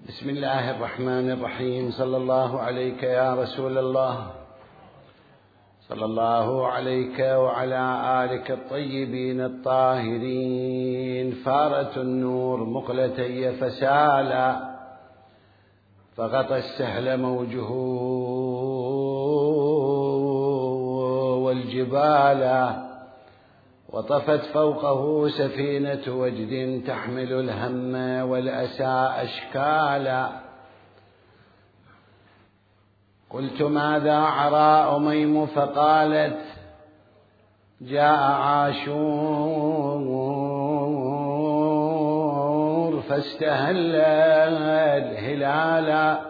بسم الله الرحمن الرحيم. صلى الله عليك يا رسول الله، صلى الله عليك وعلى آلك الطيبين الطاهرين. فارت النور مقلتي فسالا، فغطى السهل موجه والجبال، وطفت فوقه سفينة وجد تحمل الهم والأسى أشكالا. قلت ماذا عرى أميم؟ فقالت جاء عاشور فاستهل الهلالا.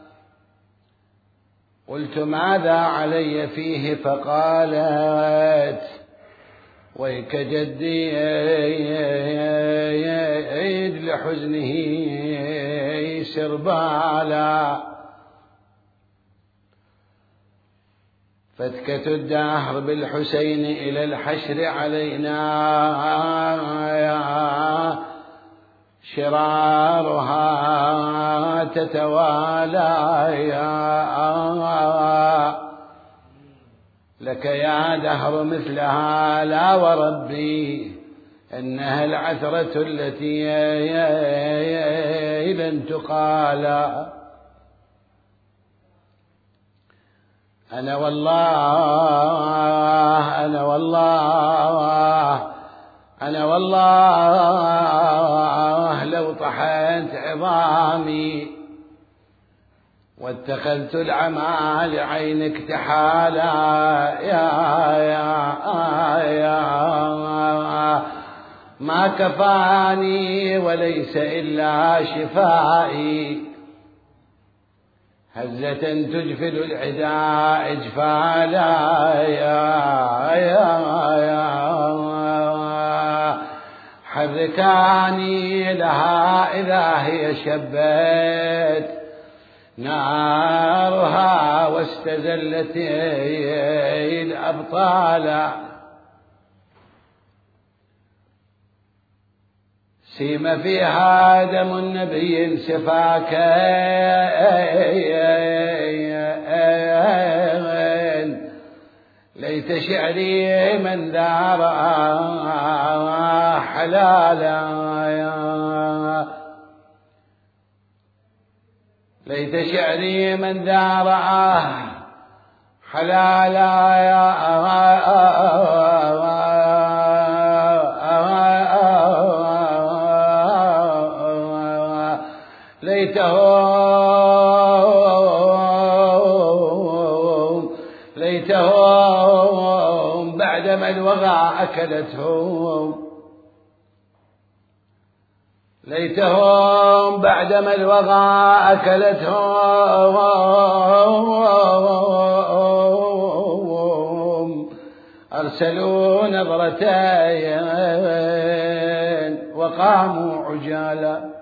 قلت ماذا علي فيه؟ فقالت ويك جدي لحزنه سربالا. فتكة الدهر بالحسين إلى الحشر علينا، شرارها تتوالى. لك يا دهر مثلها لا وربي، إنها العثرة التي لن تقال. أنا والله لو طحنت عظامي واتخذت العمى لعينك تحالا. يا ما كفاني وليس إلا شفائي، هزة تجفل العداء إجفالا. يا حركاني لها إذا هي شبت نارها واستزلت الأبطال. سيم فيها دم النبي سفاكا، ليت شعري من دار حلالا. ليت شعري من دار حلالا. ليتهم بعدما الوغى أكلتهم، ليتهم بعدما الوغى أكلتهم. أرسلوا نظرتين وقاموا عجالا،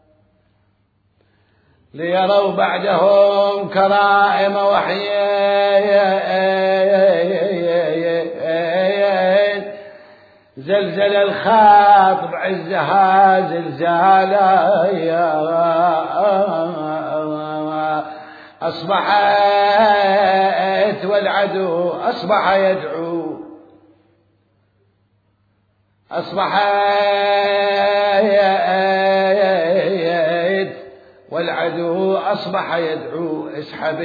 ليروا بعدهم كرائم وحيين. زلزل الخاطب عزها زلزالا. أصبحت والعدو أصبح يدعو، والعدو أصبح يدعو. اسحب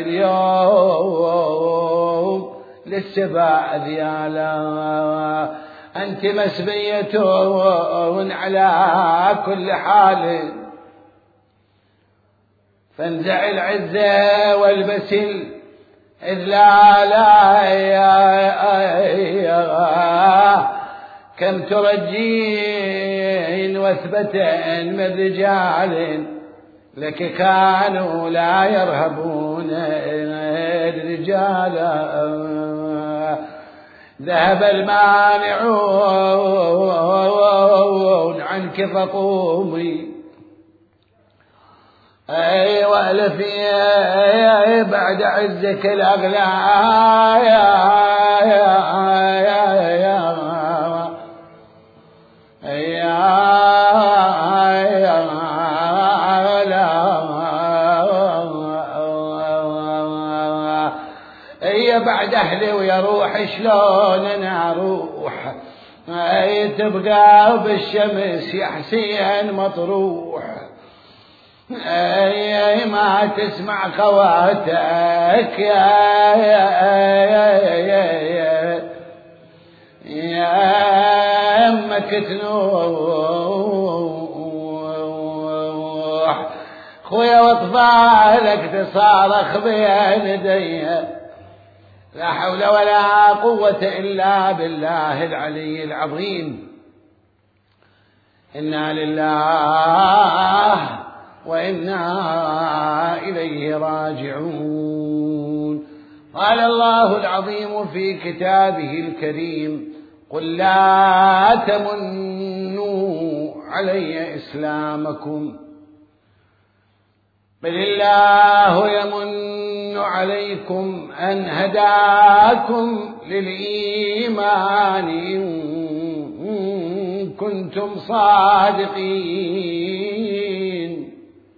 اليوم للسباع ذيالا، أنت مسبية على كل حال. فانزع العزة والبس الإذلال. كم ترجين واثبتن من رجال، لك كانوا لا يرهبون الرجال. ذهب المانعون عنك فقومي، أي وألفي بعد عزك الأغلى. خويا بعد أهلي ويروح شلون أنا أروح تبقى بالشمس يا حسين مطروح ما تسمع خواتك يا أمك تنوح خويا واطفالك تصارخ بين يديها لا حول ولا قوة إلا بالله العلي العظيم. إنا لله وإنا إليه راجعون. قال الله العظيم في كتابه الكريم قل لا تمنوا علي إسلامكم بل الله يمن عليكم أن هداكم للإيمان إن كنتم صادقين.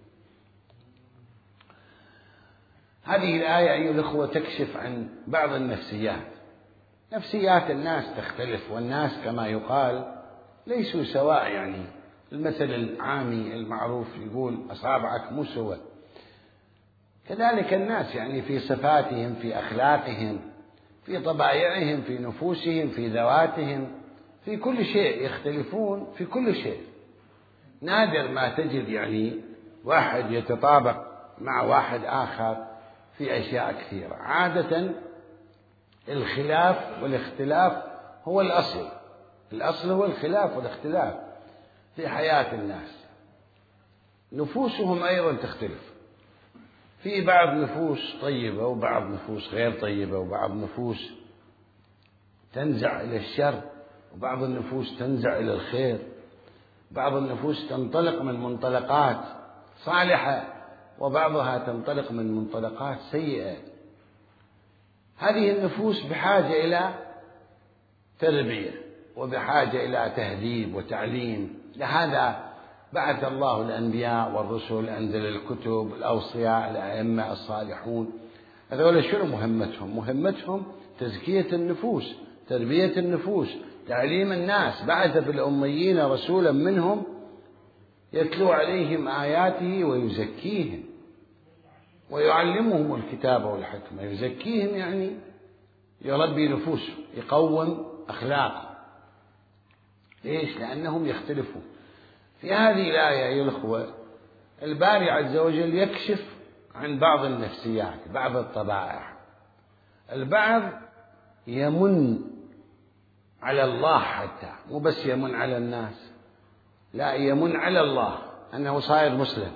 هذه الآية أيها الأخوة تكشف عن بعض النفسيات. نفسيات الناس تختلف، والناس كما يقال ليسوا سواء، يعني المثل العامي المعروف يقول أصابعك مو سوا. كذلك الناس يعني في صفاتهم، في أخلاقهم، في طبائعهم، في نفوسهم، في ذواتهم، في كل شيء يختلفون في كل شيء. نادر ما تجد يعني واحد يتطابق مع واحد آخر في أشياء كثيرة. عادة الخلاف والاختلاف هو الأصل. الأصل هو الخلاف والاختلاف في حياة الناس. نفوسهم أيضا تختلف، في بعض نفوس طيبة وبعض نفوس غير طيبة، وبعض نفوس تنزع إلى الشر وبعض النفوس تنزع إلى الخير، بعض النفوس تنطلق من منطلقات صالحة وبعضها تنطلق من منطلقات سيئة. هذه النفوس بحاجة إلى تربية وبحاجة إلى تهذيب وتعليم. لهذا بعث الله الأنبياء والرسل، أنزل الكتب، الأوصياء، الأئمة الصالحون. هذول شنو مهمتهم؟ مهمتهم تزكية النفوس، تربية النفوس، تعليم الناس. بعث في الأميين رسولا منهم يتلو عليهم آياته ويزكيهم ويعلمهم الكتاب والحكمة. يزكيهم يعني يربي نفوسهم، يقوم أخلاقهم. ليش؟ لأنهم يختلفون. في هذه الآية أيها الأخوة الباري عز وجل يكشف عن بعض النفسيات، بعض الطبائع. البعض يمن على الله، حتى مو بس يمن على الناس، لا، يمن على الله أنه صاير مسلم،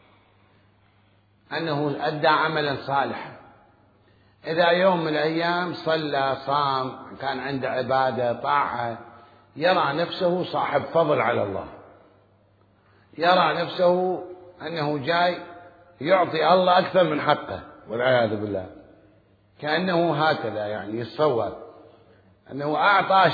أنه أدى عملا صالحا. إذا يوم من الأيام صلى، صام، كان عنده عبادة، طاعة، يرى نفسه صاحب فضل على الله، يرى نفسه أنه جاي يعطي الله أكثر من حقه والعياذ بالله. كأنه هكذا يعني يتصور أنه أعطى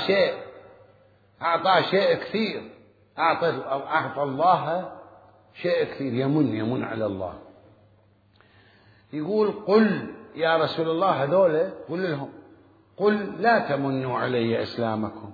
شيء كثير، أعطى الله شيء كثير. يمن على الله. يقول قل يا رسول الله هذول قل لهم قل لا تمنوا علي إسلامكم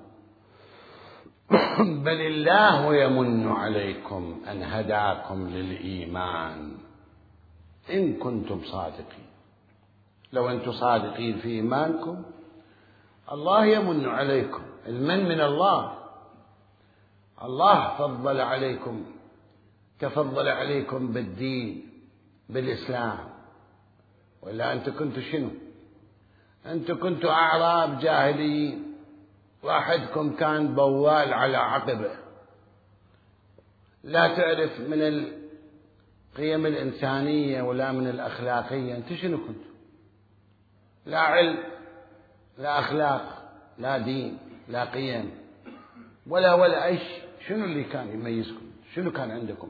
بل الله يمن عليكم أن هداكم للإيمان إن كنتم صادقين. لو أنتم صادقين في إيمانكم الله يمن عليكم. المن من الله. الله فضل عليكم، تفضل عليكم بالدين، بالإسلام. وإلا أنتم كنتوا شنو؟ أنتم كنتوا أعراب جاهليين، واحدكم كان بوال على عقبه، لا تعرف من القيم الإنسانية ولا من الأخلاقية. أنتم شنو كنتوا؟ لا علم، لا أخلاق، لا دين، لا قيم، ولا أي شيء. شنو اللي كان يميزكم؟ شنو كان عندكم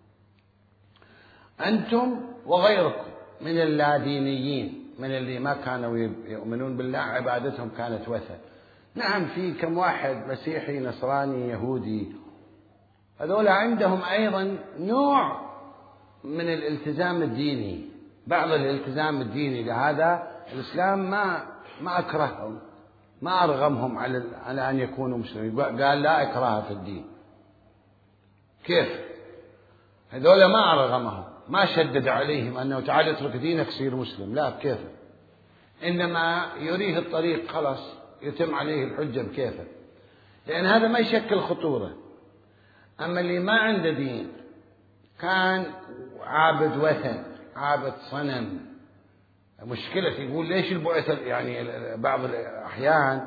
أنتم وغيركم من اللادينيين، من اللي ما كانوا يؤمنون بالله، عبادتهم كانت وثن. نعم، في كم واحد مسيحي، نصراني، يهودي، هذول عندهم أيضا نوع من الالتزام الديني، بعض الالتزام الديني لهذا الإسلام ما أكرههم، ما أرغمهم على أن يكونوا مسلمين، قال لا إكراه في الدين. كيف؟ هذول ما أرغمهم، ما شدد عليهم أنه تعال اترك دينك صير مسلم، لا كيف، إنما يريه الطريق خلاص يتم عليه الحجة بكيفه، لأن هذا ما يشكل خطورة. أما اللي ما عنده دين كان عابد وثن، عابد صنم، مشكلة. يقول ليش البعث؟ يعني بعض الأحيان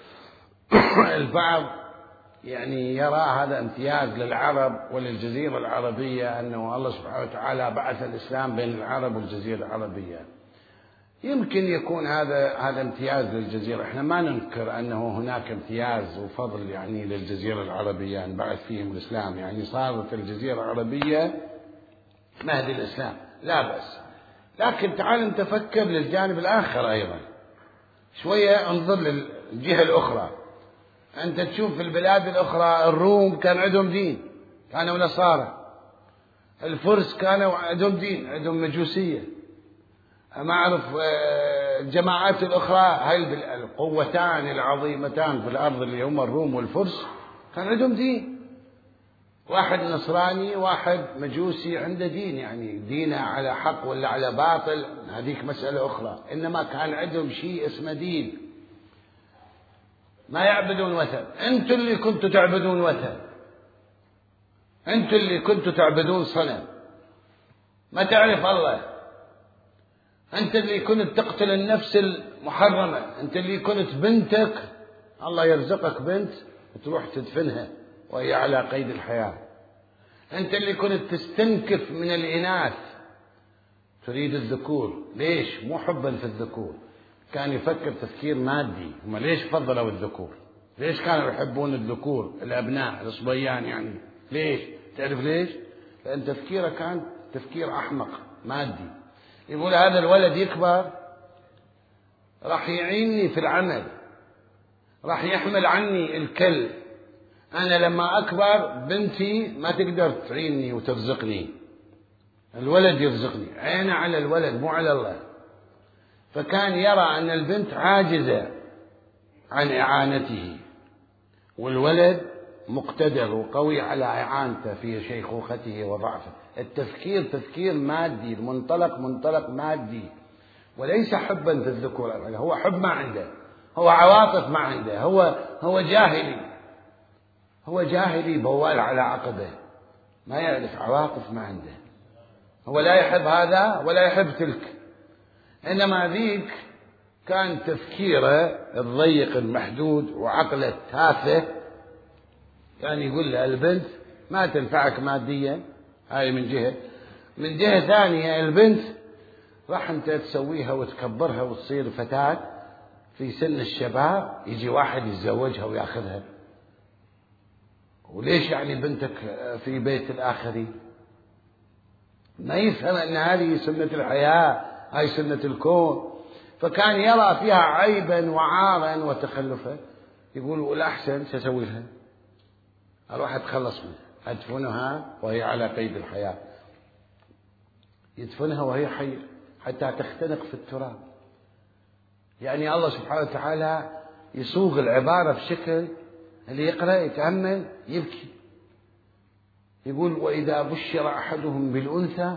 البعض يعني يرى هذا امتياز للعرب وللجزيرة العربية، أنه الله سبحانه وتعالى بعث الإسلام بين العرب والجزيرة العربية. يمكن يكون هذا امتياز للجزيرة، احنا ما ننكر أنه هناك امتياز وفضل يعني للجزيرة العربية أن بعث فيهم الإسلام، يعني صارت الجزيرة العربية مهد الإسلام لا بأس. لكن تعال نتفكر للجانب الآخر أيضا شوية، انظر للجهة الأخرى. أنت تشوف في البلاد الأخرى الروم كان عندهم دين، كانوا نصارى. الفرس كانوا عندهم دين، عندهم مجوسية. ما أعرف الجماعات الأخرى، هاي القوتان العظيمتان في الأرض اللي هم الروم والفرس كان عندهم دين. واحد نصراني واحد مجوسي عنده دين، يعني دينه على حق ولا على باطل هذيك مسألة أخرى، إنما كان عندهم شيء اسمه دين. ما يعبدون وثن. أنتم اللي كنتوا تعبدون وثن، أنتم اللي كنتوا تعبدون صنم، ما تعرف الله. أنت اللي كنت تقتل النفس المحرمة، أنت اللي كنت بنتك الله يرزقك بنت وتروح تدفنها وهي على قيد الحياة. أنت اللي كنت تستنكف من الإناث تريد الذكور. ليش؟ مو حبا في الذكور، كان يفكر تفكير مادي. هم ليش فضلوا الذكور؟ ليش كانوا يحبون الذكور الأبناء الصبيان يعني؟ ليش؟ تعرف ليش؟ لأن تفكيره كان تفكير أحمق مادي. يقول هذا الولد يكبر راح يعيني في العمل، راح يحمل عني الكل. أنا لما أكبر بنتي ما تقدر تعيني وترزقني، الولد يرزقني. عينه على الولد مو على الله. فكان يرى أن البنت عاجزة عن إعانته، والولد مقتدر وقوي على إعانته في شيخوخته وضعفه. التفكير تفكير مادي، المنطلق منطلق مادي، وليس حبا في الذكور. هو حب ما عنده، هو عواطف ما عنده، هو جاهلي، هو جاهلي بوال على عقبه، ما يعرف عواطف ما عنده. هو لا يحب هذا ولا يحب تلك. إنما ذيك كان تفكيره الضيق المحدود وعقله التافه، يعني يقول له البنت ما تنفعك ماديا، هاي من جهة. من جهة ثانية البنت راح أنت تسويها وتكبرها وتصير فتاة في سن الشباب، يجي واحد يتزوجها وياخذها. وليش يعني بنتك في بيت الآخرين؟ ما يفهم أن هذه سنة الحياة، هاي سنة الكون. فكان يرى فيها عيبا وعارا وتخلفا. يقول والأحسن سأسوي لها، أروح أتخلص منها، أدفنها وهي على قيد الحياة. يدفنها وهي حية حتى تختنق في التراب. يعني الله سبحانه وتعالى يصوغ العبارة بشكل اللي يقرأ يتأمل يبكي. يقول وإذا بشر أحدهم بالأنثى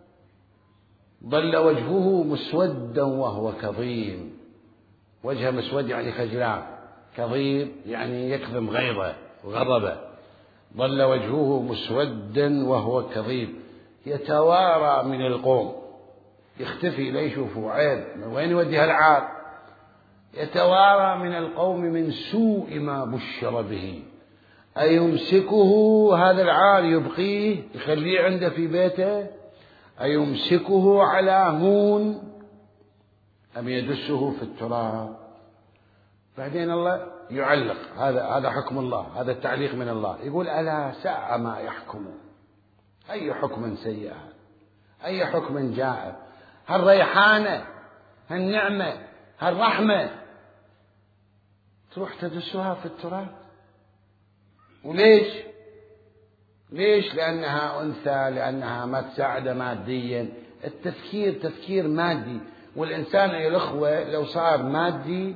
ظل وجهه مسودا وهو كظيم. وجهه مسود يعني خجلان، كظيم يعني يكظم غيظه وغضبه. ظل وجهه مسودا وهو كظيم يتوارى من القوم، يختفي لا يشوفوا عيب، من وين يودي هالعار؟ يتوارى من القوم من سوء ما بشر به. أيمسكه هذا العار يبقيه يخليه عنده في بيته، أيمسكه على هون أم يدسه في التراب؟ بعدين الله يعلق، هذا حكم الله، هذا التعليق من الله. يقول ألا ساء ما يحكمون. أي حكم سيء، أي حكم جائر. هالريحانة، هالنعمة، هالرحمة تروح تدسها في التراب. وليش؟ ليش؟ لأنها أنثى، لأنها ما تساعده ماديا. التفكير تفكير مادي. والإنسان أيها الأخوة لو صار مادي،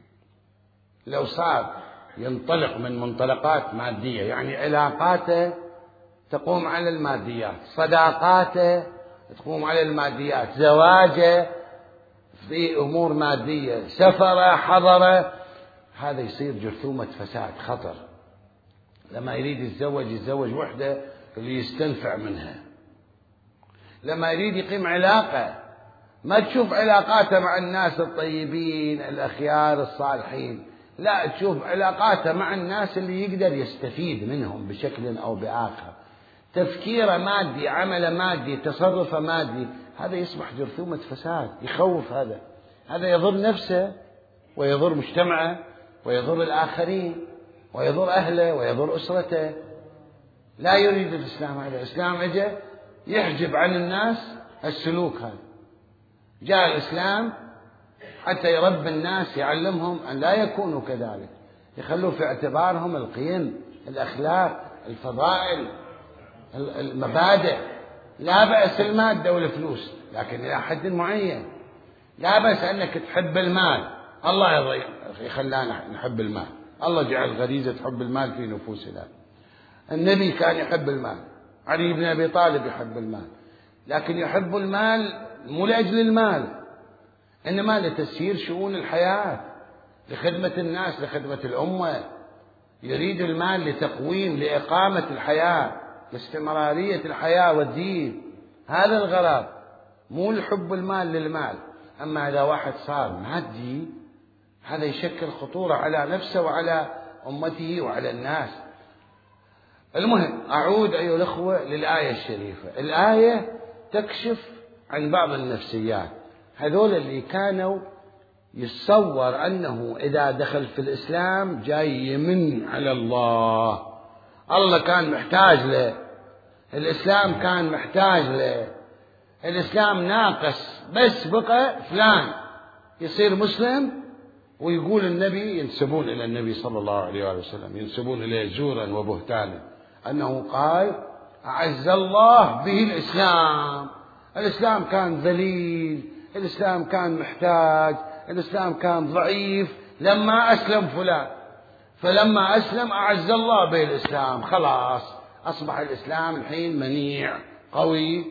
لو صار ينطلق من منطلقات مادية، يعني علاقاته تقوم على الماديات، صداقاته تقوم على الماديات، زواجه في أمور مادية، سفره حضره، هذا يصير جرثومة فساد خطر. لما يريد يتزوج وحدة اللي يستنفع منها. لما يريد يقيم علاقة ما تشوف علاقاته مع الناس الطيبين الأخيار الصالحين، لا، تشوف علاقاته مع الناس اللي يقدر يستفيد منهم بشكل أو بآخر. تفكيره مادي، عمله مادي، تصرفه مادي، هذا يصبح جرثومة فساد يخوف. هذا يضر نفسه ويضر مجتمعه ويضر الآخرين ويضر أهله ويضر أسرته. لا يريد الإسلام هذا. الإسلام أجى يحجب عن الناس السلوك هذا. جاء الإسلام حتى يربي الناس، يعلمهم أن لا يكونوا كذلك، يخلوا في اعتبارهم القيم، الأخلاق، الفضائل، المبادئ. لا بأس المادة والفلوس، لكن إلى حد معين. لا بأس أنك تحب المال، الله يخلانا نحب المال، الله جعل غريزة حب المال في نفوسنا. النبي كان يحب المال، علي بن أبي طالب يحب المال، لكن يحب المال مو لأجل المال، إنما لتسيير شؤون الحياة، لخدمة الناس، لخدمة الأمة. يريد المال لتقويم، لإقامة الحياة، لاستمرارية الحياة والدين. هذا الغرض، مو الحب المال للمال. أما إذا واحد صار مادي، هذا يشكل خطورة على نفسه وعلى أمته وعلى الناس. المهم، أعود أيها الأخوة للآية الشريفة. الآية تكشف عن بعض النفسيات. هذول اللي كانوا يتصور أنه إذا دخل في الإسلام جاي يمن على الله، الله كان محتاج له، الإسلام كان محتاج له، الإسلام ناقص، بس بقى فلان يصير مسلم ويقول النبي، ينسبون إلى النبي صلى الله عليه وآله وسلم، ينسبون إليه زورا وبهتانا، أنه قال أعز الله به الإسلام. الإسلام كان ذليل، الإسلام كان محتاج، الإسلام كان ضعيف لما أسلم فلان، فلما أسلم أعز الله به الإسلام، خلاص أصبح الإسلام الحين منيع قوي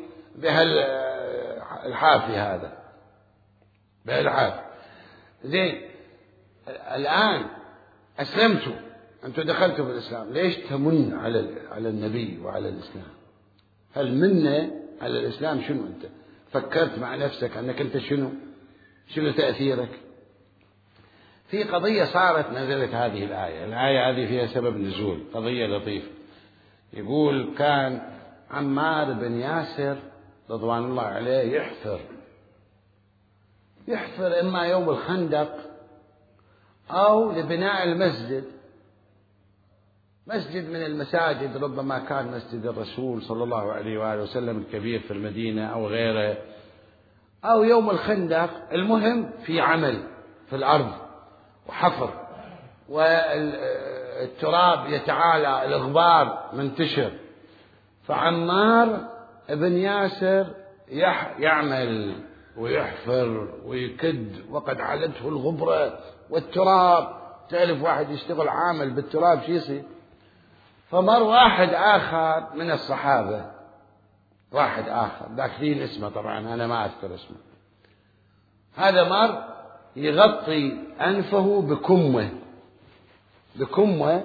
بهالحافي هذا، بهالحافي. زين، الآن أسلمتوا، أنتم دخلتوا في الإسلام، ليش تمن على النبي وعلى الإسلام؟ هل منة على الإسلام شنو؟ أنت فكرت مع نفسك أنك أنت شنو تأثيرك؟ في قضية صارت، نزلت هذه الآية هذه فيها سبب نزول، قضية لطيفة. يقول كان عمار بن ياسر رضوان الله عليه يحفر إما يوم الخندق أو لبناء المسجد، مسجد من المساجد، ربما كان مسجد الرسول صلى الله عليه وآله وسلم الكبير في المدينة أو غيره، أو يوم الخندق. المهم في عمل في الأرض وحفر، والتراب يتعالى، الغبار منتشر. فعمار بن ياسر يعمل ويحفر ويكد، وقد علته الغبرة والتراب. تعرف واحد يشتغل عامل بالتراب شو يصير؟ فمر واحد آخر من الصحابة، واحد آخر ذاكرين اسمه طبعا، أنا ما أذكر اسمه. هذا مر يغطي أنفه بكمه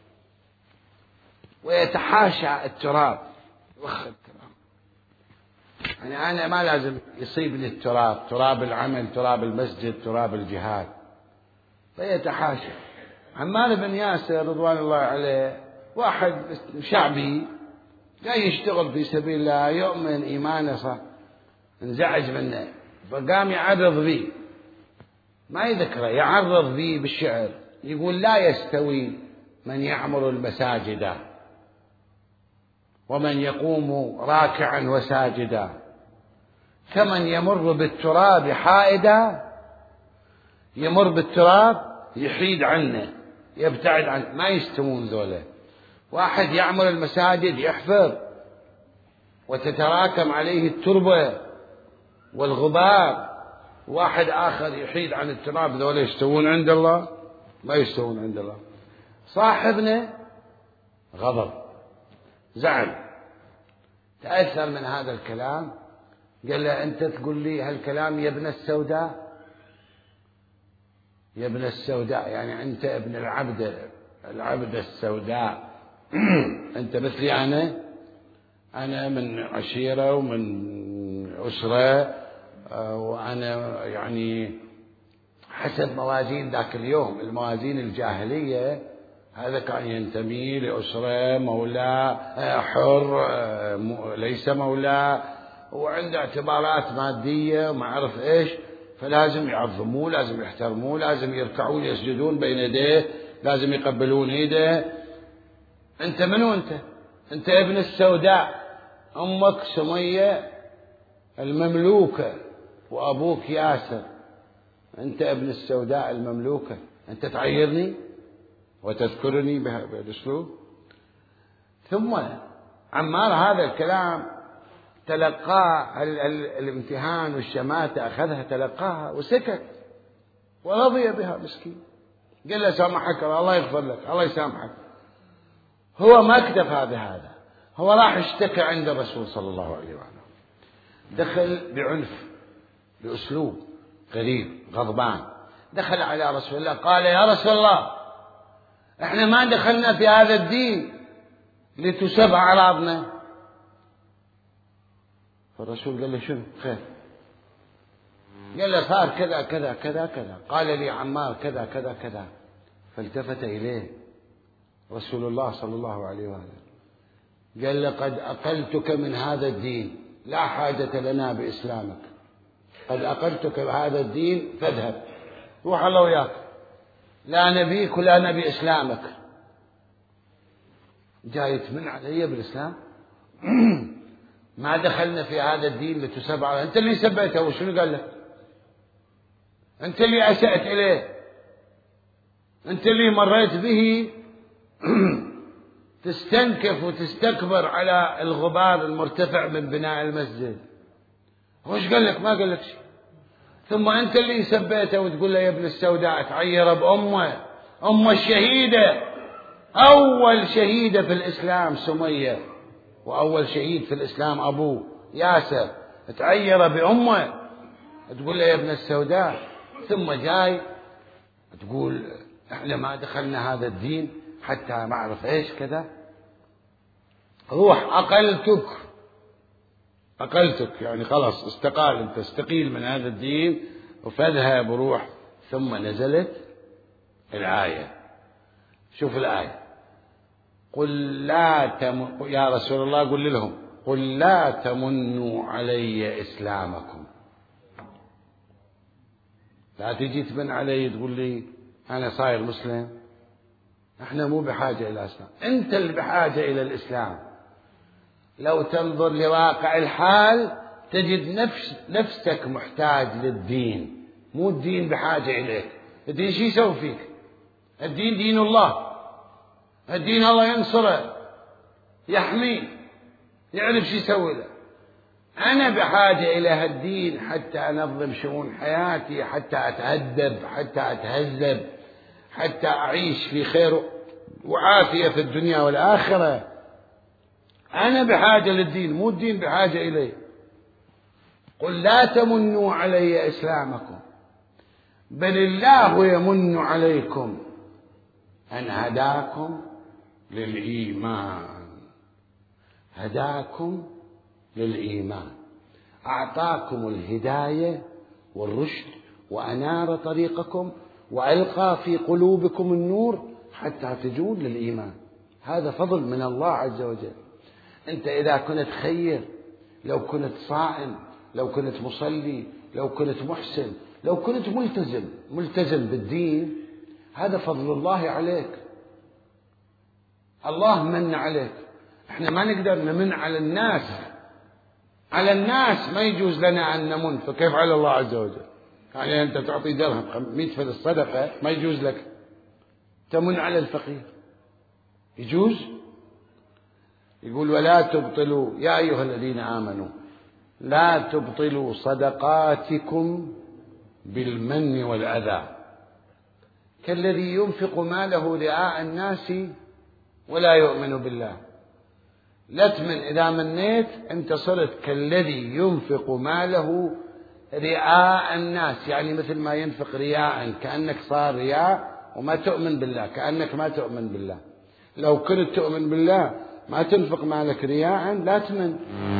ويتحاشى التراب، وخ التراب. يعني أنا ما لازم يصيبني التراب، تراب العمل، تراب المسجد، تراب الجهاد، فيتحاشى. عمار بن ياسر رضوان الله عليه واحد شعبي جاي يشتغل في سبيل الله، يؤمن إيمانه صح، انزعج منه، فقام يعرض بي، ما يذكره، يعرض بي بالشعر، يقول لا يستوي من يعمر المساجد ومن يقوم راكعا وساجدا، كمن يمر بالتراب حائدا، يمر بالتراب يحيد عنه، يبتعد عنه، ما يستوون ذولا. واحد يعمل المساجد يحفر وتتراكم عليه التربة والغبار، واحد آخر يحيد عن التراب. ذولا يستوون عند الله؟ ما يستوون عند الله. صاحبنا غضب، زعل، تأثر من هذا الكلام، قال له أنت تقول لي هالكلام يا ابن السوداء؟ يا ابن السوداء يعني أنت ابن العبد السوداء. أنت مثلي أنا من عشيرة ومن أسرة، وأنا يعني حسب موازين ذاك اليوم، الموازين الجاهلية، هذا كان ينتمي لأسرة مولى حر ليس مولى، وعنده اعتبارات مادية وما أعرف إيش، فلازم يعظموه، لازم يحترموه، لازم يركعون يسجدون بين يديه، لازم يقبلون يده. أنت منو أنت ابن السوداء، أمك سمية المملوكة وأبوك ياسر، أنت ابن السوداء المملوكة، أنت تعيرني وتذكرني بهالأسلوب؟ ثم عمار هذا الكلام تلقاه، الامتهان والشماتة أخذها تلقاها وسكت ورضي بها مسكين. قال له سامحك الله يغفر لك، الله يسامحك. هو ما اكتفى بهذا، هو راح اشتكى عند الرسول صلى الله عليه وسلم، دخل بعنف بأسلوب غريب غضبان، دخل على رسول الله قال يا رسول الله احنا ما دخلنا في هذا الدين لتسب أعراضنا. فالرسول قال له شنو خير؟ قال له صار كذا كذا كذا كذا، قال لي عمار كذا كذا كذا. فالتفت إليه رسول الله صلى الله عليه وسلم قال له قد أقلتك من هذا الدين، لا حاجة لنا بإسلامك، قد أقلتك بهذا الدين فاذهب، روح الله وياك، لا نبيك ولا نبي إسلامك. جاي يتمن علي بالإسلام؟ ما دخلنا في هذا الدين لتسب على، أنت اللي سبيته وشنو قال لك؟ أنت اللي أسأت إليه، أنت اللي مريت به تستنكف وتستكبر على الغبار المرتفع من بناء المسجد. وش قال لك؟ ما قال لك شيء. ثم أنت اللي سبيته وتقول له يا ابن السوداء، تعير بأمه، أم الشهيدة، أول شهيدة في الإسلام سمية، وأول شهيد في الإسلام أبوه ياسر، تعير بأمه تقول له يا ابن السوداء. ثم جاي تقول احنا ما دخلنا هذا الدين حتى ما أعرف ايش كذا. روح أقلتك يعني خلاص استقال، انت استقيل من هذا الدين فاذهب وروح. ثم نزلت الآية، شوف الآية، قل لا يا رسول الله قل لهم قل لا تمنوا علي إسلامكم. لا تجي تمن علي تقول لي أنا صاير مسلم. احنا مو بحاجة إلى الإسلام، أنت اللي بحاجة إلى الإسلام. لو تنظر لواقع الحال تجد نفسك محتاج للدين، مو الدين بحاجة إليك. الدين شو يسوي فيك؟ الدين دين الله، الدين الله ينصره يحميه يعرف شو يسوي له. أنا بحاجة إلى هالدين حتى أنظم شؤون حياتي، حتى أتأدب، حتى أتهذب، حتى أعيش في خير وعافية في الدنيا والآخرة. أنا بحاجة للدين، مو الدين بحاجة إلي. قل لا تمنوا علي إسلامكم بل الله يمن عليكم أن هداكم للإيمان. هداكم للإيمان، أعطاكم الهداية والرشد وأنار طريقكم وألقى في قلوبكم النور حتى تجون للإيمان. هذا فضل من الله عز وجل. أنت إذا كنت خير، لو كنت صائم، لو كنت مصلي، لو كنت محسن، لو كنت ملتزم بالدين، هذا فضل الله عليك. الله من عليك. احنا ما نقدر نمن على الناس، على الناس ما يجوز لنا أن نمن، فكيف على الله عز وجل؟ يعني أنت تعطي درهم 100 في الصدقة ما يجوز لك تمن على الفقير، يجوز؟ يقول ولا تبطلوا يا أيها الذين آمنوا لا تبطلوا صدقاتكم بالمن والأذى كالذي ينفق ماله رئاء الناس ولا يؤمن بالله. لا تمن، إذا منيت أنت صرت كالذي ينفق ماله رئاء الناس، يعني مثل ما ينفق رياء، كأنك صار رياء وما تؤمن بالله، كأنك ما تؤمن بالله. لو كنت تؤمن بالله ما تنفق مالك رياء، لا تمن.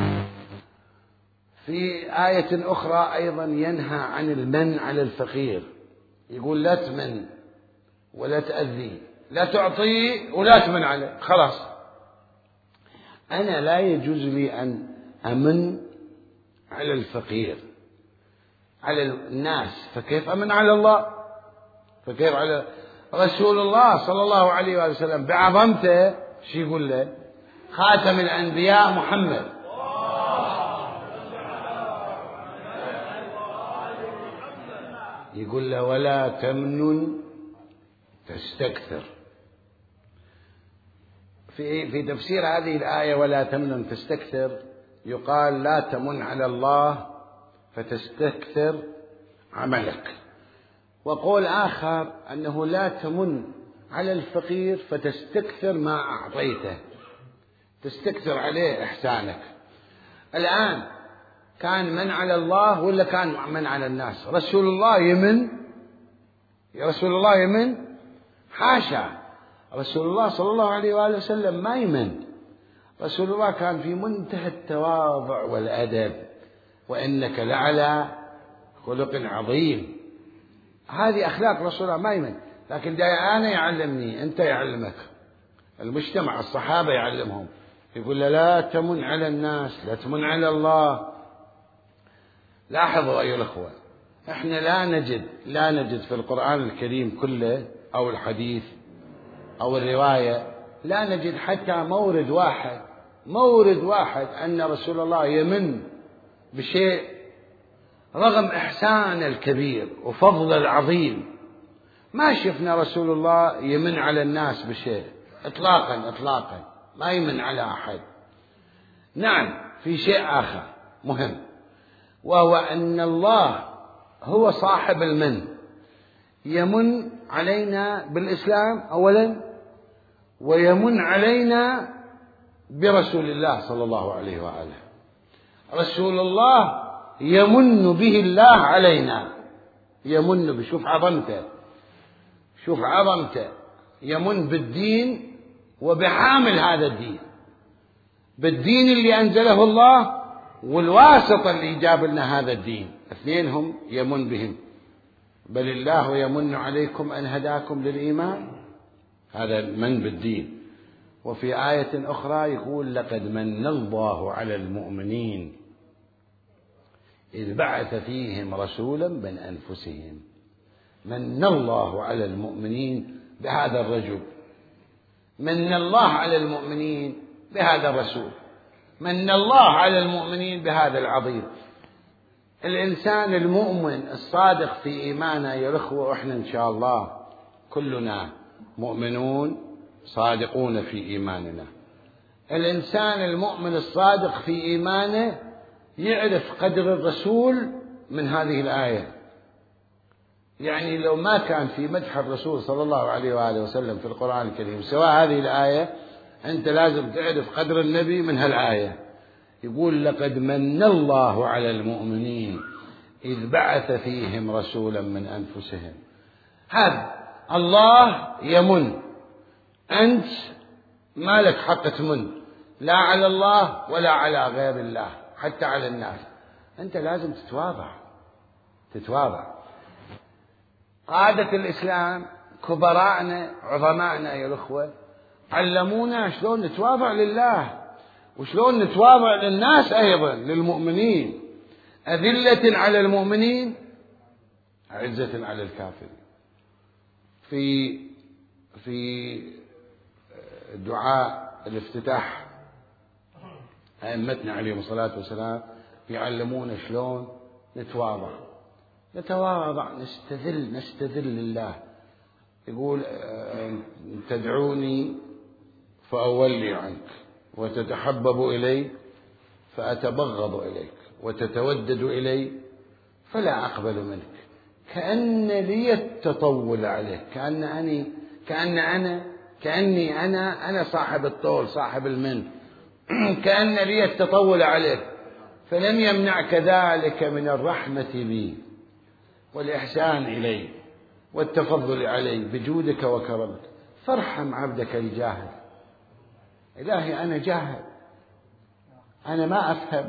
في آية أخرى أيضا ينهى عن المن على الفقير، يقول لا تمن ولا تأذي، لا تعطي ولا تمن عليه، خلاص. أنا لا يجوز لي أن أمن على الفقير، على الناس، فكيف أمن على الله؟ فكيف على رسول الله صلى الله عليه وآله وسلم بعظمته؟ شو يقول له؟ خاتم الأنبياء محمد يقول له ولا تمنن تستكثر. في تفسير هذه الآية ولا تمنن تستكثر يقال لا تمن على الله فتستكثر عملك، وقول آخر أنه لا تمن على الفقير فتستكثر ما أعطيته، تستكثر عليه إحسانك. الآن كان من على الله ولا كان من على الناس؟ رسول الله يمن؟ يا رسول الله يمن؟ حاشا، رسول الله صلى الله عليه وآله وسلم ما يمن. رسول الله كان في منتهى التواضع والأدب، وإنك لعلى خلق عظيم. هذه أخلاق رسول الله، ما يمن. لكن جاي أنا يعلمني، أنت يعلمك، المجتمع الصحابة يعلمهم، يقول له لا تمن على الناس، لا تمن على الله. لاحظوا أيها الأخوة، احنا لا نجد في القرآن الكريم كله أو الحديث أو الرواية، لا نجد حتى مورد واحد أن رسول الله يمن بشيء رغم إحسان الكبير وفضل العظيم. ما شفنا رسول الله يمن على الناس بشيء إطلاقا، ما يمن على أحد. نعم، في شيء آخر مهم، وهو أن الله هو صاحب المن، يمن علينا بالإسلام أولا، ويمن علينا برسول الله صلى الله عليه وآله. رسول الله يمن به الله علينا، يمن بشوف عظمته، يمن بالدين وبحامل هذا الدين، بالدين اللي أنزله الله والواسطة اللي جاب لنا هذا الدين، اثنينهم يمن بهم. بل الله يمن عليكم أن هداكم للإيمان، هذا المن بالدين. وفي آية أخرى يقول لقد من الله على المؤمنين إذ بعث فيهم رسولا من أنفسهم. من الله على المؤمنين بهذا الرجل، من الله على المؤمنين بهذا الرسول، من الله على المؤمنين بهذا العظيم. الإنسان المؤمن الصادق في إيمانه يا الأخوة، وإحنا إن شاء الله كلنا مؤمنون صادقون في إيماننا. الإنسان المؤمن الصادق في إيمانه يعرف قدر الرسول من هذه الآية. يعني لو ما كان في مدح الرسول صلى الله عليه وآله وسلم في القرآن الكريم سواء هذه الآية، أنت لازم تعرف قدر النبي من هالآية. يقول لقد من الله على المؤمنين إذ بعث فيهم رسولا من أنفسهم. هذا الله يمن، أنت ما لك حق تمن لا على الله ولا على غير الله، حتى على الناس. أنت لازم تتواضع. قادة الإسلام كبراءنا عظمائنا يا الأخوة علمونا شلون نتواضع لله، وشلون نتواضع للناس أيضا، للمؤمنين. أذلة على المؤمنين عزة على الكافرين. في دعاء الافتتاح أئمتنا عليهم الصلاة والسلام يعلمونا شلون نتواضع، نستذل لله. يقول تدعوني فأولي عنك وتتحبب إلي فأتبغض إليك، وتتودد إلي فلا أقبل منك. كأن لي التطول عليك، كأني أنا صاحب الطول صاحب المن كأن لي التطول عليك، فلم يمنعك ذلك من الرحمة بي والإحسان إلي والتفضل علي بجودك وكرمك، فارحم عبدك الجاهل. إلهي أنا جاهل، أنا ما أفهم،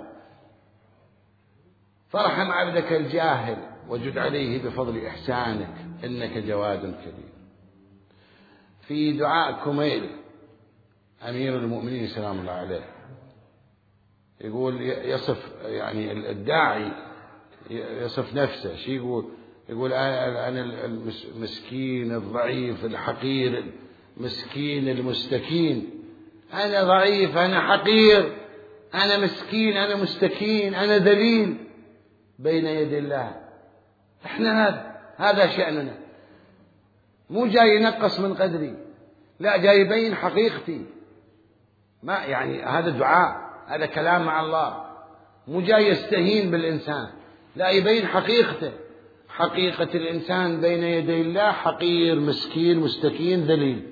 فارحم عبدك الجاهل وجد عليه بفضل إحسانك إنك جواد كريم. في دعاء كميل أمير المؤمنين سلام الله عليه يقول، يصف يعني الداعي يصف نفسه، شي يقول أنا المسكين الضعيف الحقير المسكين المستكين، أنا ضعيف أنا حقير أنا مسكين أنا مستكين أنا ذليل بين يدي الله. احنا هذا شأننا، مو جاي ينقص من قدري، لا جاي يبين حقيقتي. ما يعني هذا دعاء، هذا كلام مع الله، مو جاي يستهين بالإنسان، لا يبين حقيقته. حقيقة الإنسان بين يدي الله حقير مسكين مستكين ذليل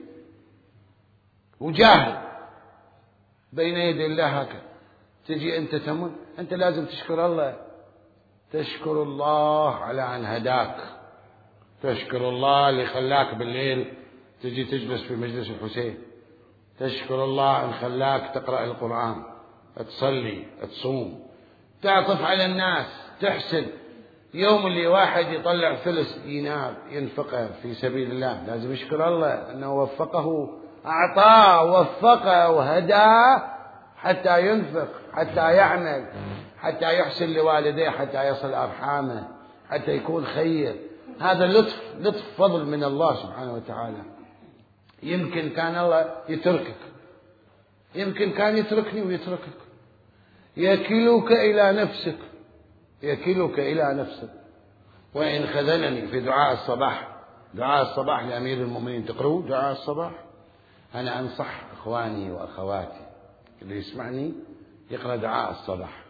وجاهل بين يدي الله هكذا. تجي أنت تمن، أنت لازم تشكر الله، تشكر الله على أن هداك، تشكر الله اللي خلاك بالليل تجي تجلس في مجلس الحسين، تشكر الله أن خلاك تقرأ القرآن، تصلي تصوم، تعطف على الناس، تحسن. يوم اللي واحد يطلع 3 دينار ينفقه في سبيل الله لازم يشكر الله أنه وفقه، أعطاه وفقه وهداه حتى ينفق، حتى يعمل، حتى يحسن لوالديه، حتى يصل أرحامه، حتى يكون خير. هذا لطف فضل من الله سبحانه وتعالى. يمكن كان الله يتركك، يمكن كان يتركني ويتركك، يكلك إلى نفسك، يكلك إلى نفسك. وإن خذلني في دعاء الصباح، دعاء الصباح لأمير المؤمنين، تقرأوا دعاء الصباح. أنا أنصح إخواني وأخواتي اللي يسمعني يقرأ دعاء الصباح،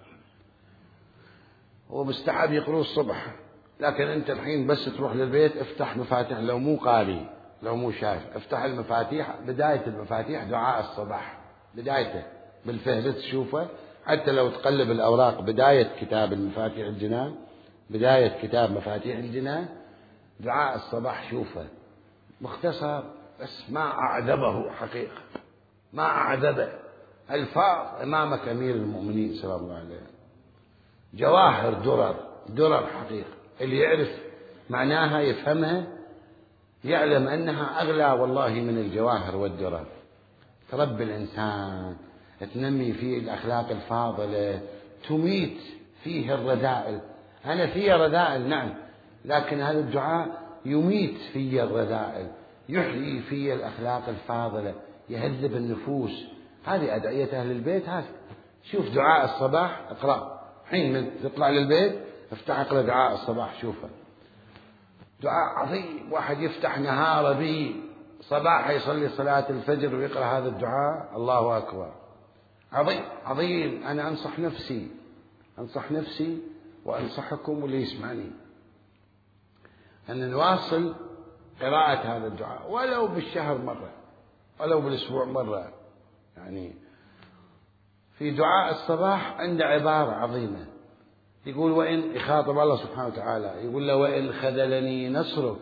هو مستحب يقرأه الصبح، لكن أنت الحين بس تروح للبيت افتح مفاتيح، لو مو قاري لو مو شايف افتح المفاتيح، بداية المفاتيح دعاء الصباح، بدايته بالفهرس شوفه، حتى لو تقلب الأوراق بداية كتاب المفاتيح الجنان، بداية كتاب مفاتيح الجنان دعاء الصباح شوفه مختصر، بس ما أعذبه حقيقة، ما أعذبه، الفاظ أمامك أمير المؤمنين سلام الله عليه، جواهر درر حقيقة. اللي يعرف معناها يفهمها يعلم أنها أغلى والله من الجواهر والدرر. تربي الإنسان، تنمي فيه الأخلاق الفاضلة، تميت فيه الرذائل. أنا في رذائل نعم، لكن هذا الدعاء يميت في الرذائل، يحيي في الأخلاق الفاضلة، يهذب النفوس. هذه أدعية أهل البيت. هذا شوف دعاء الصباح اقرأ، حين من تطلع للبيت افتح اقرأ دعاء الصباح، شوفه دعاء عظيم. واحد يفتح نهاره به صباح يصلي صلاة الفجر ويقرأ هذا الدعاء، الله أكبر، عظيم عظيم. أنا أنصح نفسي وأنصحكم واللي يسمعني أن نواصل قراءة هذا الدعاء، ولو بالشهر مرة، ولو بالأسبوع مرة. يعني في دعاء الصباح عنده عبارة عظيمة، يقول وإن، يخاطب الله سبحانه وتعالى، يقول له وإن خذلني نصرك،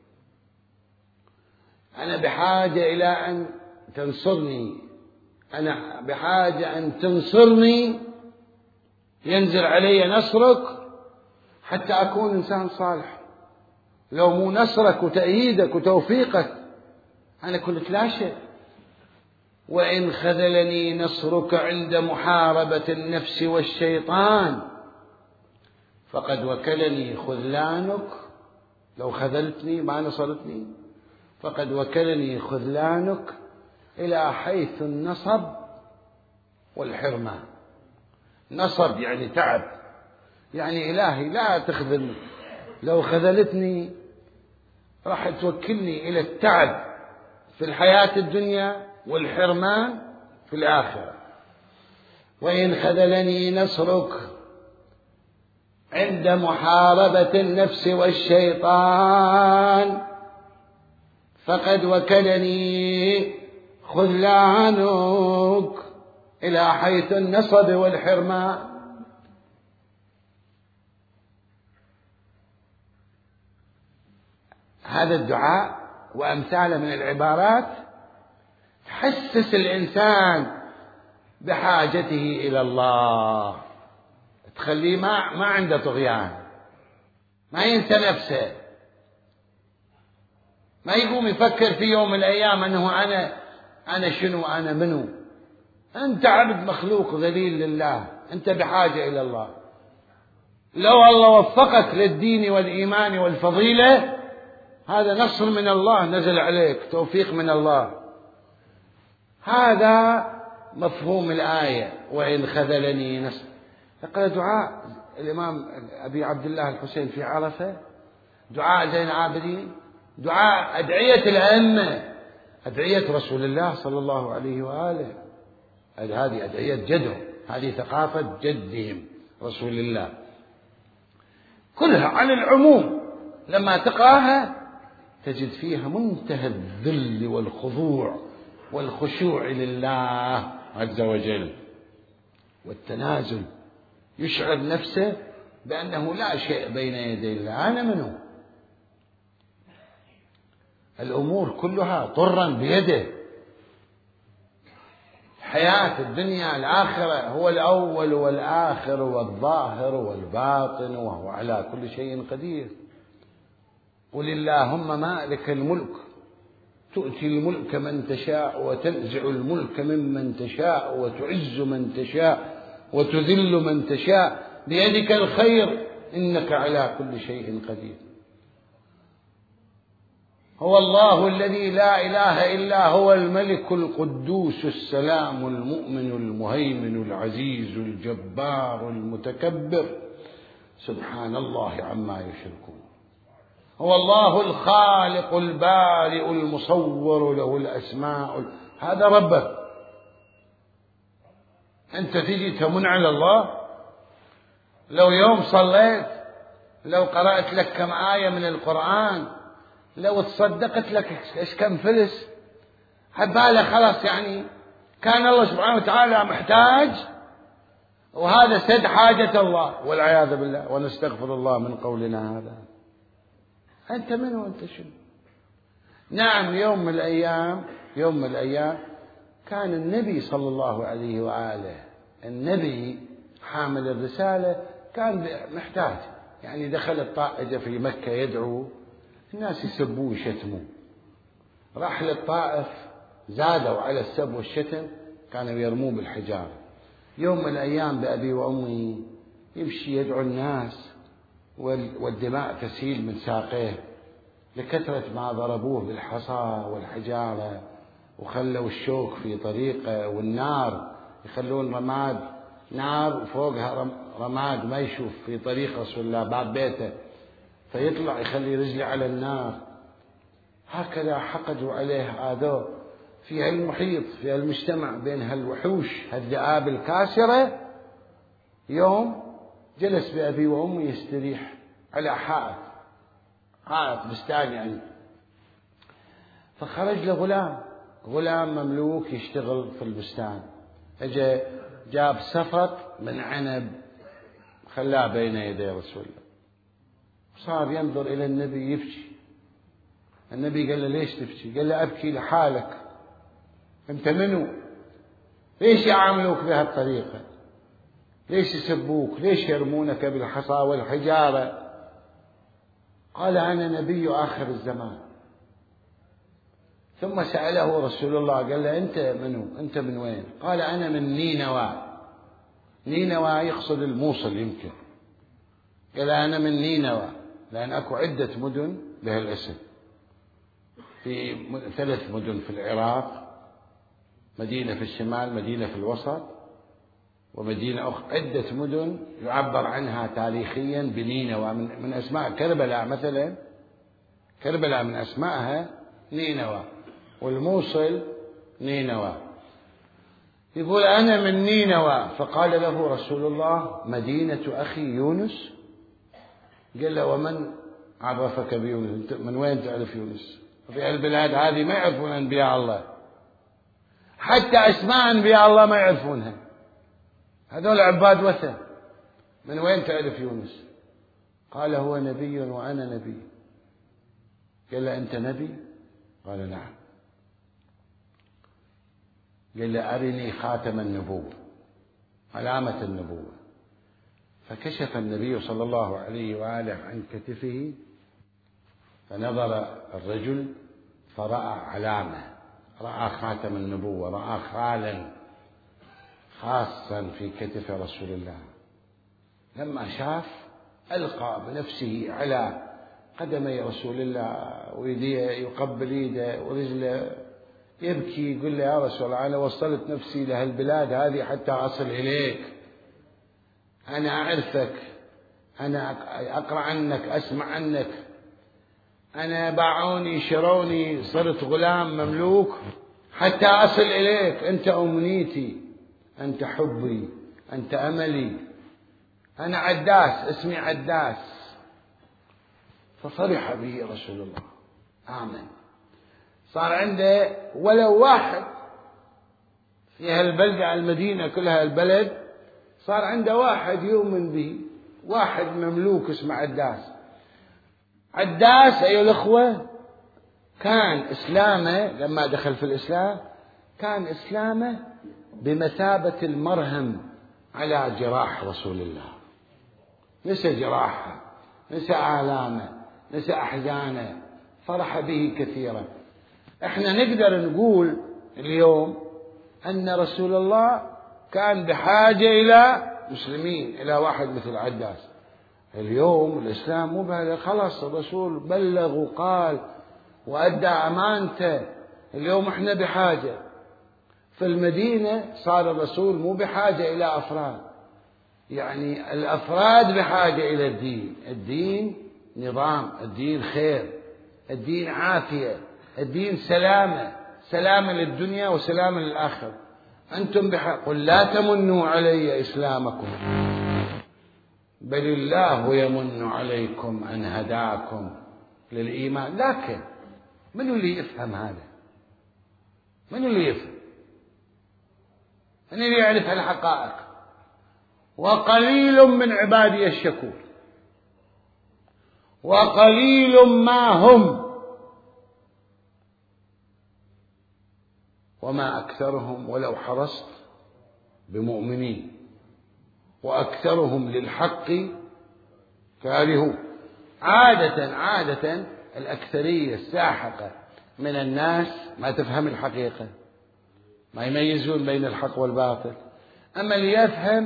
أنا بحاجة إلى أن تنصرني، أنا بحاجة أن تنصرني، ينزل علي نصرك حتى أكون إنسان صالح. لو مو نصرك وتأييدك وتوفيقك أنا كنت لا شيء. وإن خذلني نصرك عند محاربة النفس والشيطان فقد وكلني خذلانك، لو خذلتني ما نصرتني فقد وكلني خذلانك إلى حيث النصب والحرمان. نصب يعني تعب، يعني إلهي لا تخذلني، لو خذلتني راح توكلني إلى التعب في الحياة الدنيا والحرمان في الآخرة. وإن خذلني نصرك عند محاربة النفس والشيطان فقد وكلني خذلانك إلى حيث النصب والحرمان. هذا الدعاء وأمثاله من العبارات تحسس الإنسان بحاجته إلى الله، تخليه ما عنده طغيان، ما ينسى نفسه، ما يقوم يفكر في يوم من الأيام أنه أنا شنو، أنا منو. أنت عبد مخلوق ذليل لله، أنت بحاجة إلى الله. لو الله وفقك للدين والإيمان والفضيلة هذا نصر من الله نزل عليك، توفيق من الله. هذا مفهوم الآية وإن خذلني نصر. لقد دعاء الإمام أبي عبد الله الحسين في عرفة، دعاء زين العابدين، دعاء أدعية الأئمة، أدعية رسول الله صلى الله عليه وآله. هذه أدعية جدهم، هذه ثقافة جدهم رسول الله، كلها على العموم. لما تقراها تجد فيها منتهى الذل والخضوع والخشوع لله عز وجل والتنازل. يشعر نفسه بأنه لا شيء بين يدي الله، أنا منه، الأمور كلها طرا بيده، حياة الدنيا الآخرة، هو الأول والآخر والظاهر والباطن، وهو على كل شيء قدير. قل اللهم مالك الملك تؤتي الملك من تشاء وتنزع الملك ممن تشاء وتعز من تشاء وتذل من تشاء بيدك الخير إنك على كل شيء قدير. هو الله الذي لا إله إلا هو الملك القدوس السلام المؤمن المهيمن العزيز الجبار المتكبر سبحان الله عما يشركون. هو الله الخالق البارئ المصور له الأسماء. هذا ربك. أنت تجي تمن على الله؟ لو يوم صليت، لو قرأت لك كم آية من القرآن، لو تصدقت لك إيش كم فلس، حبالة خلاص يعني كان الله سبحانه وتعالى محتاج، وهذا سد حاجة الله والعياذ بالله، ونستغفر الله من قولنا هذا. أنت من وأنت شنو؟ نعم، يوم من الأيام كان النبي صلى الله عليه وآله، النبي حامل الرسالة، كان محتاج، يعني دخل الطائف في مكة يدعو، الناس يسبوه ويشتموه، راح للطائف زادوا على السب والشتم، كانوا يرموه بالحجارة. يوم من الأيام بأبي وأمي يمشي يدعو الناس والدماء تسيل من ساقيه لكثرة ما ضربوه بالحصى والحجارة، وخلوا الشوك في طريقه، والنار يخلون رماد نار وفوقها رماد ما يشوف في طريق رسول الله باب بيته، فيطلع يخلي رجله على النار. هكذا حقدوا عليه، آذوه في هالمحيط، في هالمجتمع بين هالوحوش هالذئاب الكاسرة. يوم جلس بأبي وأمي يستريح على حائط بستان يعني، فخرج له غلام مملوك يشتغل في البستان، اجى جاب سفط من عنب خلاه بين يدي رسول الله، صار ينظر إلى النبي يبكي. النبي قال له ليش تبكي؟ قال له أبكي لحالك، أنت منو؟ ليش يعاملوك بهالطريقة؟ ليش يسبوك؟ ليش يرمونك بالحصى والحجارة؟ قال أنا نبي آخر الزمان. ثم سأله رسول الله قال له أنت منو؟ أنت من وين؟ قال أنا من نينوى. نينوى يقصد الموصل يمكن. قال أنا من نينوى، لأن أكو عدة مدن بهالاسم، في 3 مدن في العراق، مدينة في الشمال، مدينة في الوسط، ومدينة أخرى، عدة مدن يعبر عنها تاريخيا بنينوى، من أسماء كربلاء مثلا، كربلاء من أسمائها نينوى، والموصل نينوى. يقول أنا من نينوى. فقال له رسول الله مدينة أخي يونس؟ قال له ومن عرفك بيونس؟ من وين تعرف يونس؟ في البلاد هذه ما يعرفون أنبياء الله، حتى أسماء أنبياء الله ما يعرفونها، هذول عباد وثن، من وين تعرف يونس؟ قال هو نبي وأنا نبي. قال له أنت نبي؟ قال نعم. قال له أرني خاتم النبوة، علامة النبوة. فكشف النبي صلى الله عليه وآله عن كتفه، فنظر الرجل فرأى علامة، رأى خاتم النبوة، رأى خالا خاصا في كتف رسول الله. لما شاف ألقى بنفسه على قدمي رسول الله ويديه، يقبل يده ورجله، يبكي، يقول له يا رسول الله أنا وصلت نفسي لهالبلاد هذه حتى أصل إليك، أنا أعرفك، أنا أقرأ عنك، أسمع عنك، أنا باعوني شروني، صرت غلام مملوك حتى أصل إليك، أنت أمنيتي، أنت حبي، أنت أملي، أنا عداس، اسمي عداس. ففرح به رسول الله، آمن. صار عنده ولو واحد في هالبلدة، المدينة كلها البلد، صار عنده واحد يؤمن به، واحد مملوك اسمه عداس. عداس أيها الأخوة كان إسلامه لما دخل في الإسلام، كان إسلامه بمثابة المرهم على جراح رسول الله، نسى جراحه، نسى آلامه، نسى أحزانه، فرح به كثيرا. احنا نقدر نقول اليوم أن رسول الله كان بحاجة إلى مسلمين، إلى واحد مثل عداس. اليوم الإسلام مو بهذا، خلاص الرسول بلغ وقال وأدى أمانته. اليوم احنا بحاجة. في المدينة صار الرسول مو بحاجة إلى أفراد، يعني الأفراد بحاجة إلى الدين. الدين نظام، الدين خير، الدين عافية، الدين سلامة، سلامة للدنيا وسلامة للآخرة. أنتم قل لا تمنوا علي إسلامكم بل الله يمن عليكم أن هداكم للإيمان. لكن من اللي يفهم هذا؟ من اللي يفهم؟ من اللي يعرف الحقائق؟ وقليل من عبادي الشكور، وقليل ما هم، وما أكثرهم ولو حرصت بمؤمنين، وأكثرهم للحق كارهون. عادة الأكثرية الساحقة من الناس ما تفهم الحقيقة، ما يميزون بين الحق والباطل. أما اللي يفهم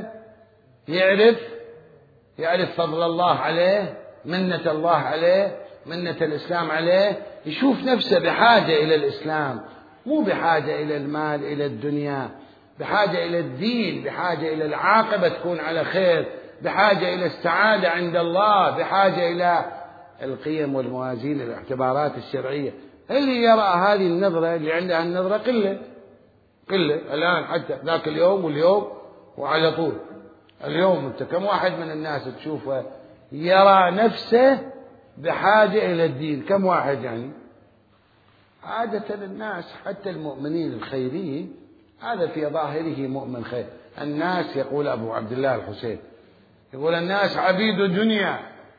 يعرف فضل الله عليه، منة الله عليه، منة الإسلام عليه، يشوف نفسه بحاجة إلى الإسلام، مو بحاجة إلى المال، إلى الدنيا، بحاجة إلى الدين، بحاجة إلى العاقبة تكون على خير، بحاجة إلى السعادة عند الله، بحاجة إلى القيم والموازين، الاعتبارات الشرعية. اللي يرى هذه النظرة، اللي عندها النظرة قلة الآن، حتى ذاك اليوم واليوم وعلى طول. اليوم أنت كم واحد من الناس تشوفه يرى نفسه بحاجة إلى الدين؟ كم واحد يعني؟ عادة الناس حتى المؤمنين الخيرين هذا في ظاهره مؤمن خير. الناس، يقول أبو عبد الله الحسين، يقول الناس عبيد دنيا،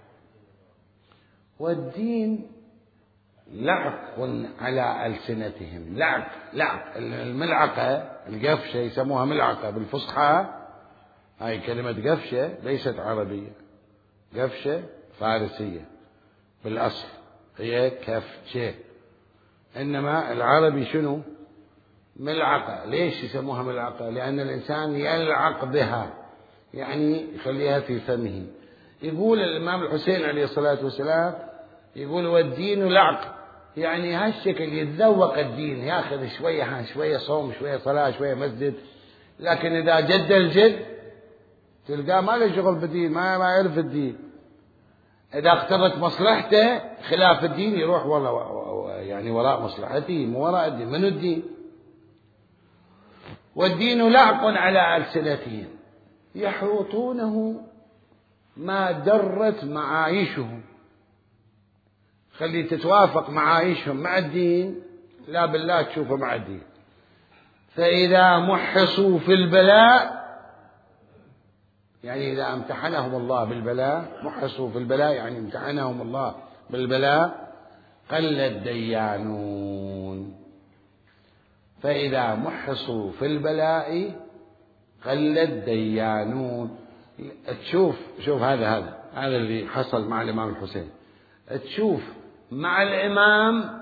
والدين لعق على ألسنتهم. لعق الملعقة، القفشة يسموها ملعقة بالفصحى، هاي كلمة قفشة ليست عربية، قفشة فارسية بالأصل، هي كفشة، إنما العربي شنو؟ ملعقة. ليش يسموها ملعقة؟ لأن الإنسان يلعق بها، يعني يخليها في فمه. يقول الإمام الحسين عليه الصلاة والسلام، يقول والدين لعق، يعني هالشكل يتذوق الدين، ياخذ شوية صوم، شوية صلاة، شوية مسجد، لكن إذا جد الجد تلقاه ما له شغل بالدين، ما يعرف الدين. إذا اقتضت مصلحته خلاف الدين يروح والله يعني وراء مصلحته، مو وراء الدين. من الدين؟ والدين لعق على ألسنتهم يحوطونه ما درت معايشهم. خلي تتوافق معايشهم مع الدين، لا بالله تشوفه مع الدين. فإذا محصوا في البلاء، يعني إذا امتحنهم الله بالبلاء، محصوا في البلاء يعني امتحنهم الله بالبلاء، قل الديانون. فإذا محصوا في البلاء قل الديانون. شوف هذا اللي حصل مع الإمام الحسين. تشوف مع الإمام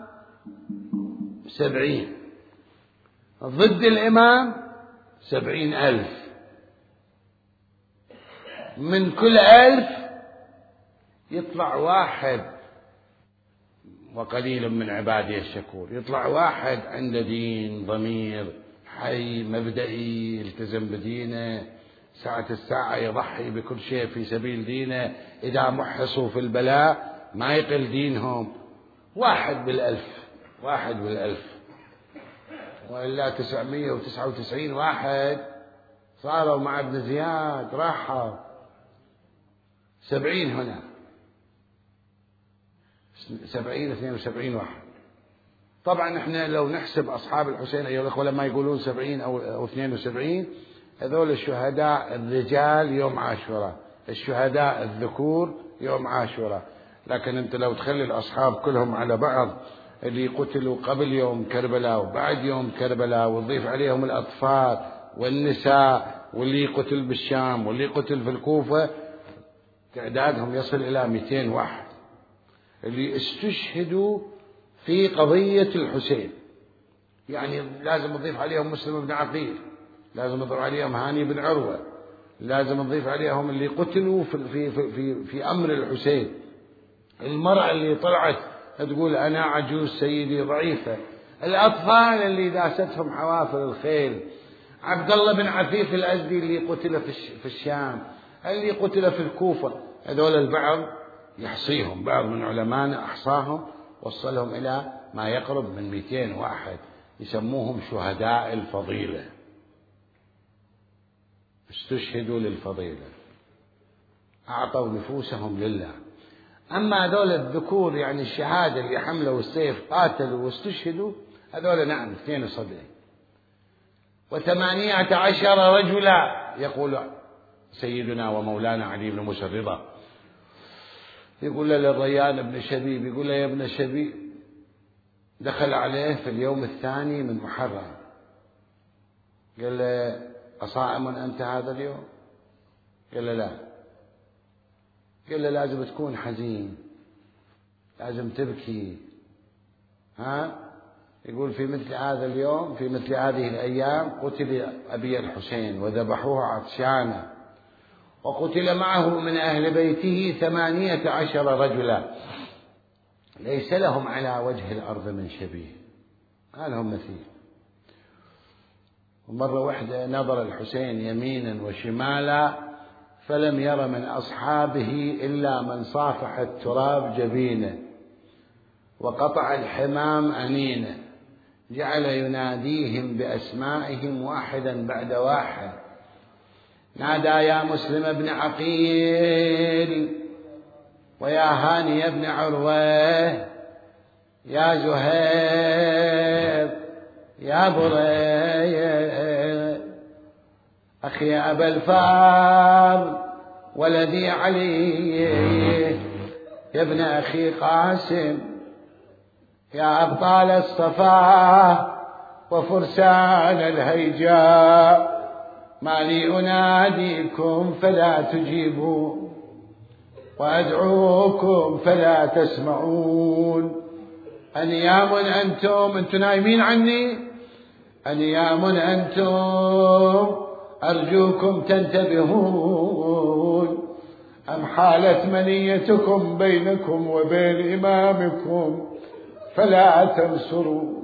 70، ضد الإمام 70,000، من كل 1000 يطلع واحد، وقليل من عبادي الشكور، يطلع واحد عنده دين، ضمير، حي، مبدئي، يلتزم بدينه، ساعة الساعة يضحي بكل شيء في سبيل دينه. إذا محصوا في البلاء ما يقل دينهم، 1/1000، وإلا 999 واحد صاروا مع ابن زياد راحوا 70 هنا، 72 واحد. طبعا احنا لو نحسب أصحاب الحسين أيها الأخوة لما يقولون 70 أو 72، هذول الشهداء الرجال يوم عاشوراء، الشهداء الذكور يوم عاشوراء. لكن انت لو تخلي الأصحاب كلهم على بعض، اللي قتلوا قبل يوم كربلاء وبعد يوم كربلاء، وتضيف عليهم الأطفال والنساء واللي قتل بالشام واللي قتل في الكوفة، تعدادهم يصل إلى 200 واحد اللي استشهدوا في قضية الحسين. يعني لازم نضيف عليهم مسلم بن عقيل، لازم نضيف عليهم هاني بن عروة، لازم نضيف عليهم اللي قتلوا في أمر الحسين، المرأة اللي طلعت تقول أنا عجوز سيدي ضعيفة، الأطفال اللي داستهم حوافر الخيل، عبد الله بن عفيف الأزدي اللي قتل في الشام، اللي قتل في الكوفة. هذول البعض يحصيهم، بعض من علمائنا أحصاهم وصلهم إلى ما يقرب من 200 واحد، يسموهم شهداء الفضيلة، استشهدوا للفضيلة، أعطوا نفوسهم لله. أما هذول الذكور يعني الشهادة اللي حملوا السيف قاتلوا واستشهدوا، هذول نعم 72 و18 رجلا. يقول سيدنا ومولانا علي بن موسى الرضا، يقول له للريان بن شبيب، يقول له يا ابن شبيب، دخل عليه في اليوم الثاني من محرم، قال له أصائم أنت هذا اليوم؟ قال له لا. قال له لازم تكون حزين، لازم تبكي. يقول في مثل هذا اليوم، في مثل هذه الأيام، قتل أبي الحسين وذبحوه عطشانا، وقتل معه من أهل بيته 18 رجلا، ليس لهم على وجه الأرض من شبيه، ما لهم مثيل. ومرة واحدة نظر الحسين يمينا وشمالا فلم ير من أصحابه إلا من صافح التراب جبينه وقطع الحمام أنينه، جعل يناديهم بأسمائهم واحدا بعد واحد، نادى يا مسلم بن عقيل، ويا هاني بن عروة، يا زهير، يا بريد، أخي أبا الفار، ولدي علي، يا ابن أخي قاسم، يا أبطال الصفا وفرسان الهيجاء، ما لي أناديكم فلا تجيبون، وأدعوكم فلا تسمعون، أنيام أنتم نايمين عني، أنيام أنتم أرجوكم تنتبهون، أم حالت منيتكم بينكم وبين إمامكم فلا تنصروا،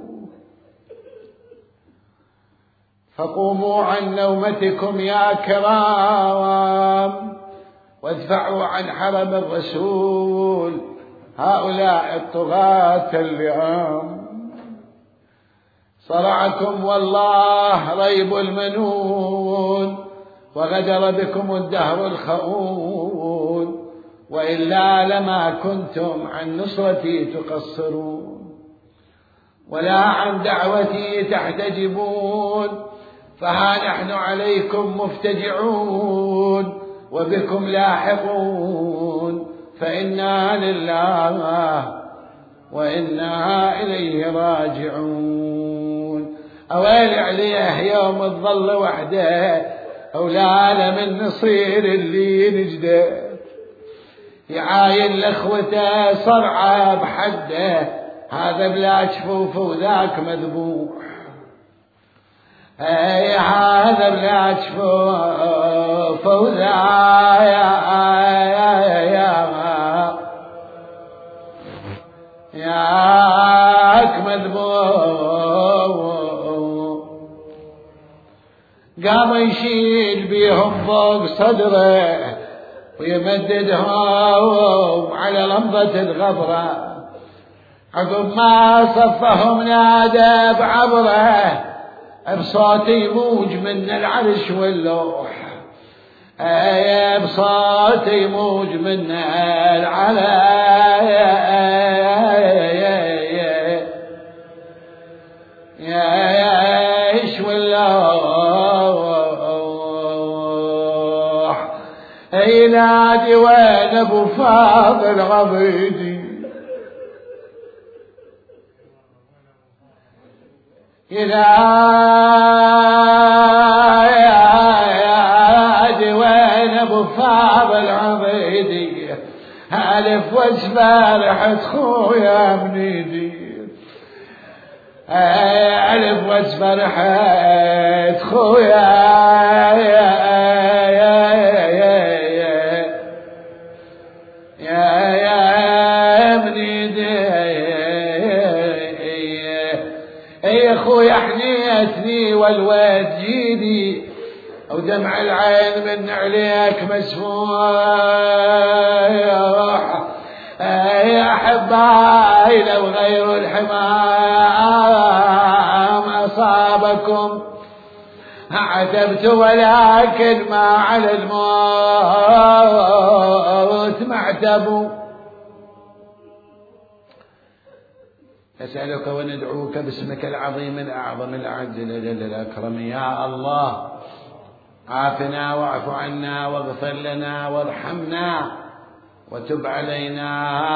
فقوموا عن نومتكم يا كرام، وادفعوا عن حرم الرسول هؤلاء الطغاة اللئام. صرعكم والله ريب المنون، وغدر بكم الدهر الخؤون، وإلا لما كنتم عن نصرتي تقصرون، ولا عن دعوتي تحتجبون، فها نحن عليكم مفتجعون، وبكم لاحقون، فإنا لله وإنا إليه راجعون. أويل عليه يوم الظل وحده، أولا من نصير اللي نجده، يعاين لأخوته صرعه بحده، هذا بلا جفوف وذاك مذبوح، هذا بلا جفوف وذاك مذبوح. قام يشيل بيهم فوق صدره ويمددهم على لمضة الغبرة، عقب ما صفهم نادى بعبره بصوت يموج من العرش واللوح، بصوت يموج من العرش واللوح، ينادي وين ابو فاضل عبيدي، ينادي وين ابو فاضل عبيدي، الف واسبارحة خويا منيدي، الف واسبارحة خويا والواد جيدي، ودمع العين من عليك مسفوح، يا أحبائي لو غير الحمام أصابكم عتبت، ولكن ما على الموت معتبوا. نسألك وندعوك باسمك العظيم الأعظم الأعز الأجل الأكرم، يا الله عافنا واعف عنا واغفر لنا وارحمنا وتب علينا،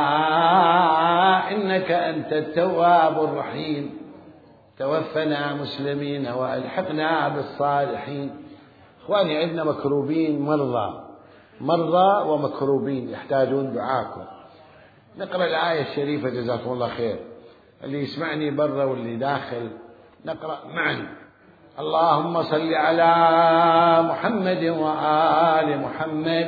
إنك أنت التواب الرحيم. توفنا مسلمين وألحقنا بالصالحين. إخواني، عندنا مكروبين، مرضى ومكروبين يحتاجون دعاكم. نقرأ الآية الشريفة جزاكم الله خير، اللي يسمعني برا واللي داخل نقرأ معا. اللهم صل على محمد وآل محمد.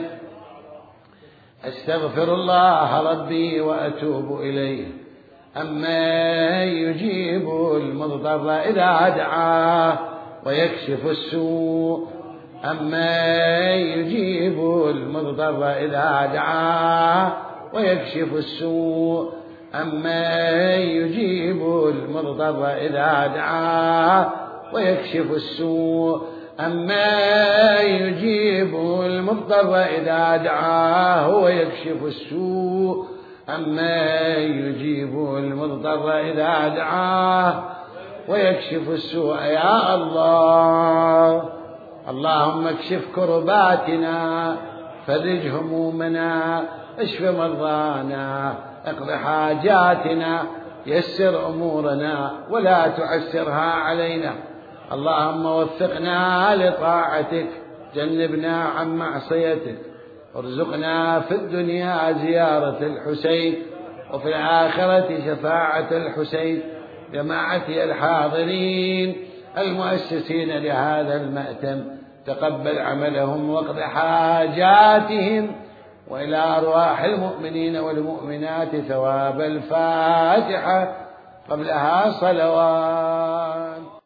استغفر الله ربي وأتوب إليه، أما يجيب المضطر إذا دعاه ويكشف السوء، أما يجيب المضطر إذا دعاه ويكشف السوء، أما يجيب المضطر إذا دعاه ويكشف السوء، أما يجيب المضطر إذا دعاه ويكشف السوء، أما يجيب المضطر إذا دعاه ويكشف السوء. يا الله، اللهم اكشف كرباتنا، فرج همومنا، اشف مرضانا، اقض حاجاتنا، يسر أمورنا ولا تعسرها علينا. اللهم وفقنا لطاعتك، جنبنا عن معصيتك، ارزقنا في الدنيا زيارة الحسين، وفي الآخرة شفاعة الحسين. جماعتي الحاضرين المؤسسين لهذا المأتم، تقبل عملهم واقض حاجاتهم، وإلى أرواح المؤمنين والمؤمنات ثواب الفاتحة قبلها صلوات.